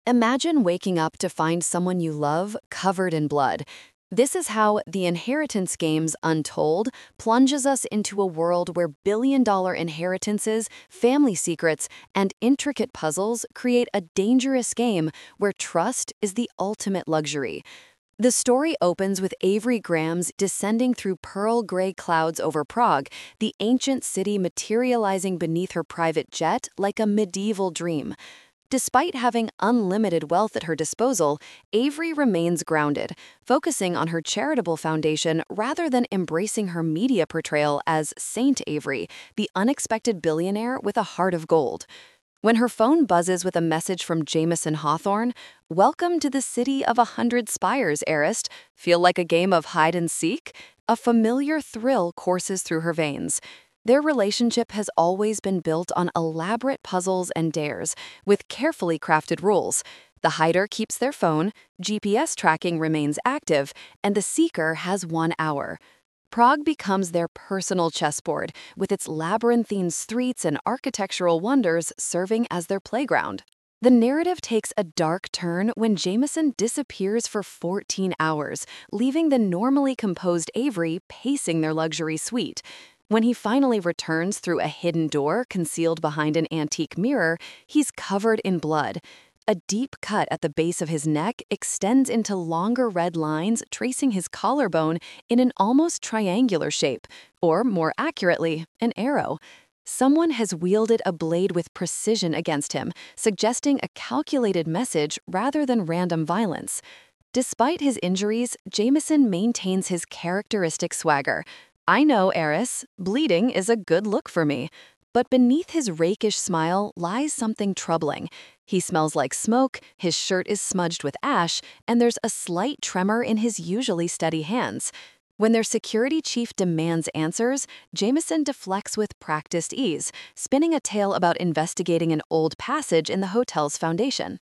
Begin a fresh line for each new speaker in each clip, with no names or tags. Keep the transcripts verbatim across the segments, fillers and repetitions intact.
Imagine waking up to find someone you love covered in blood. This is how The Inheritance Games Untold plunges us into a world where billion dollar inheritances, family secrets, and intricate puzzles create a dangerous game where trust is the ultimate luxury. The story opens with Avery Grams descending through pearl gray clouds over Prague, the ancient city materializing beneath her private jet like a medieval dream. Despite having unlimited wealth at her disposal, Avery remains grounded, focusing on her charitable foundation rather than embracing her media portrayal as Saint Avery, the unexpected billionaire with a heart of gold. When her phone buzzes with a message from Jameson Hawthorne, "Welcome to the city of a hundred spires, heiress. Feel like a game of hide and seek?" A familiar thrill courses through her veins. Their relationship has always been built on elaborate puzzles and dares, with carefully crafted rules. The hider keeps their phone, G P S tracking remains active, and the seeker has one hour. Prague becomes their personal chessboard, with its labyrinthine streets and architectural wonders serving as their playground. The narrative takes a dark turn when Jameson disappears for fourteen hours, leaving the normally composed Avery pacing their luxury suite. When he finally returns through a hidden door concealed behind an antique mirror, he's covered in blood. A deep cut at the base of his neck extends into longer red lines tracing his collarbone in an almost triangular shape, or more accurately, an arrow. Someone has wielded a blade with precision against him, suggesting a calculated message rather than random violence. Despite his injuries, Jameson maintains his characteristic swagger. "I know, heiress, bleeding is a good look for me." But beneath his rakish smile lies something troubling. He smells like smoke, his shirt is smudged with ash, and there's a slight tremor in his usually steady hands. When their security chief demands answers, Jameson deflects with practiced ease, spinning a tale about investigating an old passage in the hotel's foundation.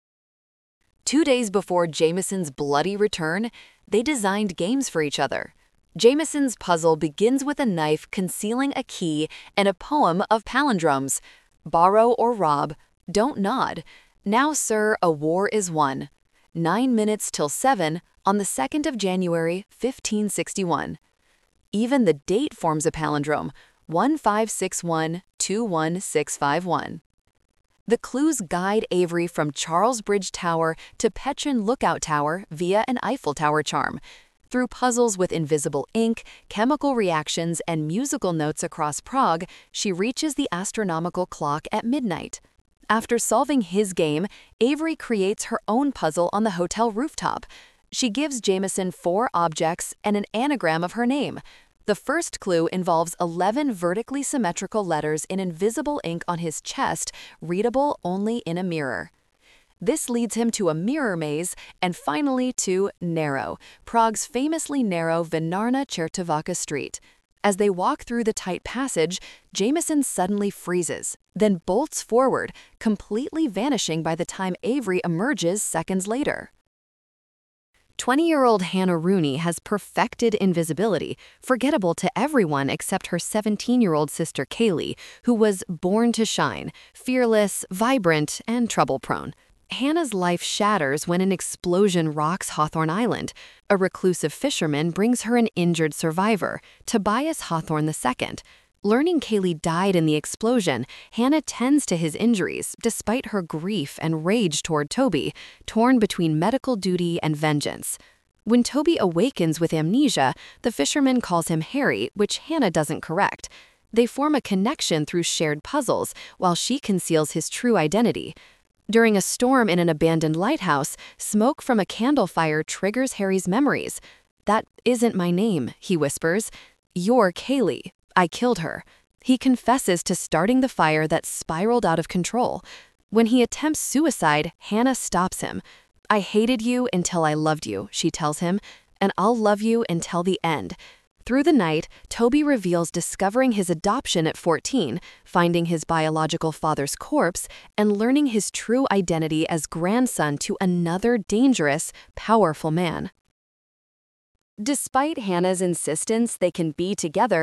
Two days before Jameson's bloody return, they designed games for each other. Jameson's puzzle begins with a knife concealing a key and a poem of palindromes. Borrow or rob, don't nod. Now, sir, a war is won. Nine minutes till seven on the second of January, fifteen sixty-one. Even the date forms a palindrome, one five six one two one six five one. The clues guide Avery from Charles Bridge Tower to Petrin Lookout Tower via an Eiffel Tower charm. Through puzzles with invisible ink, chemical reactions, and musical notes across Prague, she reaches the astronomical clock at midnight. After solving his game, Avery creates her own puzzle on the hotel rooftop. She gives Jameson four objects and an anagram of her name. The first clue involves eleven vertically symmetrical letters in invisible ink on his chest, readable only in a mirror. This leads him to a mirror maze, and finally to Narrow, Prague's famously narrow Vinarna Chertovaka Street. As they walk through the tight passage, Jameson suddenly freezes, then bolts forward, completely vanishing by the time Avery emerges seconds later. twenty-year-old Hannah Rooney has perfected invisibility, forgettable to everyone except her seventeen-year-old sister Kaylee, who was born to shine, fearless, vibrant, and trouble-prone. Hannah's life shatters when an explosion rocks Hawthorne Island. A reclusive fisherman brings her an injured survivor, Tobias Hawthorne the Second. Learning Kaylee died in the explosion, Hannah tends to his injuries despite her grief and rage toward Toby, torn between medical duty and vengeance. When Toby awakens with amnesia, the fisherman calls him Harry, which Hannah doesn't correct. They form a connection through shared puzzles, while she conceals his true identity. During a storm in an abandoned lighthouse, smoke from a candle fire triggers Harry's memories. "That isn't my name," he whispers. "You're Kaylee. I killed her." He confesses to starting the fire that spiraled out of control. When he attempts suicide, Hannah stops him. "I hated you until I loved you," she tells him, "and I'll love you until the end." Through the night, Toby reveals discovering his adoption at fourteen, finding his biological father's corpse, and learning his true identity as grandson to another dangerous, powerful man. Despite Hannah's insistence they can be together,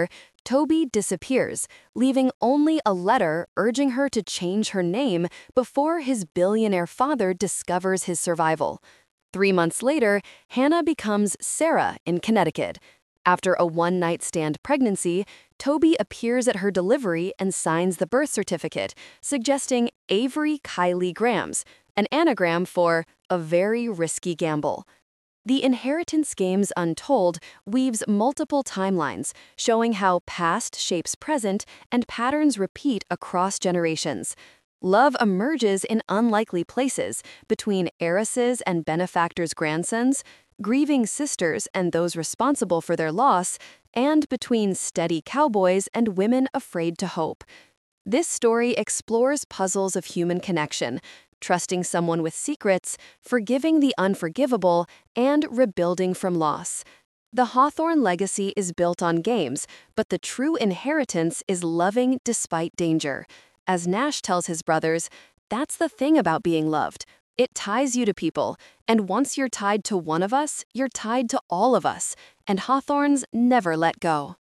Toby disappears, leaving only a letter urging her to change her name before his billionaire father discovers his survival. Three months later, Hannah becomes Sarah in Connecticut. After a one-night stand pregnancy, Toby appears at her delivery and signs the birth certificate, suggesting Avery Kylie Grams, an anagram for a very risky gamble. The Inheritance Games Untold weaves multiple timelines, showing how past shapes present and patterns repeat across generations. Love emerges in unlikely places, between heiresses and benefactors' grandsons, grieving sisters and those responsible for their loss, and between steady cowboys and women afraid to hope. This story explores puzzles of human connection, trusting someone with secrets, forgiving the unforgivable, and rebuilding from loss. The Hawthorne legacy is built on games, but the true inheritance is loving despite danger. As Nash tells his brothers, "That's the thing about being loved. It ties you to people, and once you're tied to one of us, you're tied to all of us, and Hawthorns never let go."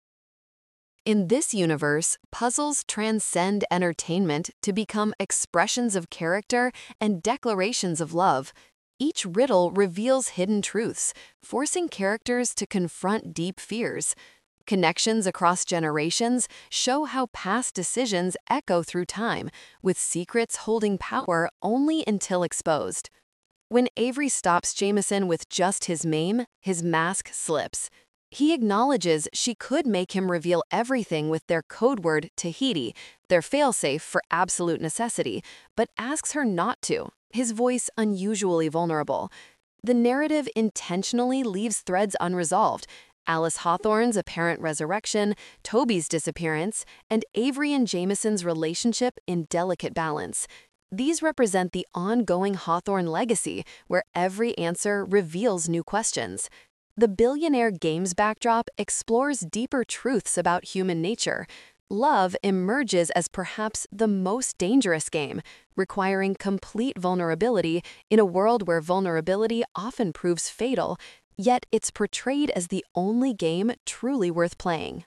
In this universe, puzzles transcend entertainment to become expressions of character and declarations of love. Each riddle reveals hidden truths, forcing characters to confront deep fears. Connections across generations show how past decisions echo through time, with secrets holding power only until exposed. When Avery stops Jameson with just his name, his mask slips. He acknowledges she could make him reveal everything with their code word Tahiti, their failsafe for absolute necessity, but asks her not to, his voice unusually vulnerable. The narrative intentionally leaves threads unresolved: Alice Hawthorne's apparent resurrection, Toby's disappearance, and Avery and Jameson's relationship in delicate balance. These represent the ongoing Hawthorne legacy, where every answer reveals new questions. The Billionaire Games backdrop explores deeper truths about human nature. Love emerges as perhaps the most dangerous game, requiring complete vulnerability in a world where vulnerability often proves fatal, yet it's portrayed as the only game truly worth playing.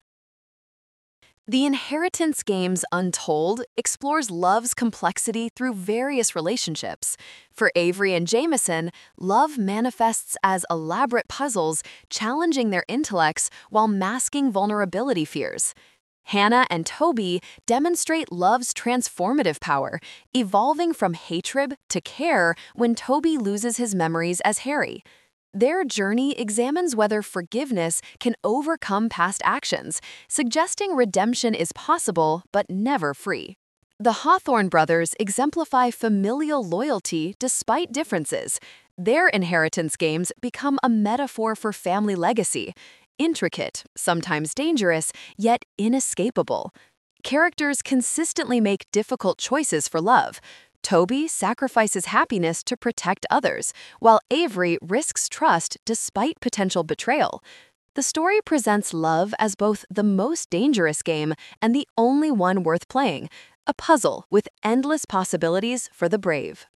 The Inheritance Games Untold explores love's complexity through various relationships. For Avery and Jameson, love manifests as elaborate puzzles, challenging their intellects while masking vulnerability fears. Hannah and Toby demonstrate love's transformative power, evolving from hatred to care when Toby loses his memories as Harry. Their journey examines whether forgiveness can overcome past actions, suggesting redemption is possible but never free. The Hawthorne brothers exemplify familial loyalty despite differences. Their inheritance games become a metaphor for family legacy, intricate, sometimes dangerous, yet inescapable. Characters consistently make difficult choices for love. Toby sacrifices happiness to protect others, while Avery risks trust despite potential betrayal. The story presents love as both the most dangerous game and the only one worth playing, a puzzle with endless possibilities for the brave.